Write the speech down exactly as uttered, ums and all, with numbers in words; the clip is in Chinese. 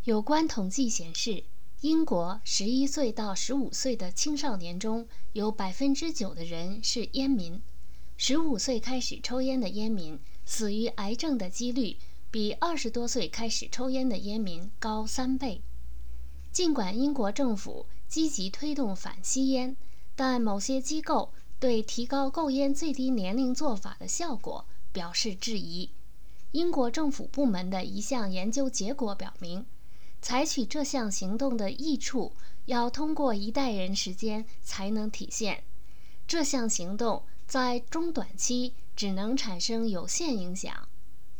有关统计显示，英国十一岁到十五岁的青少年中有百分之九的人是烟民。十五岁开始抽烟的烟民死于癌症的几率比二十多岁开始抽烟的烟民高三倍。尽管英国政府积极推动反吸烟，但某些机构对提高购烟最低年龄做法的效果表示质疑。英国政府部门的一项研究结果表明，采取这项行动的益处要通过一代人时间才能体现。这项行动在中短期只能产生有限影响，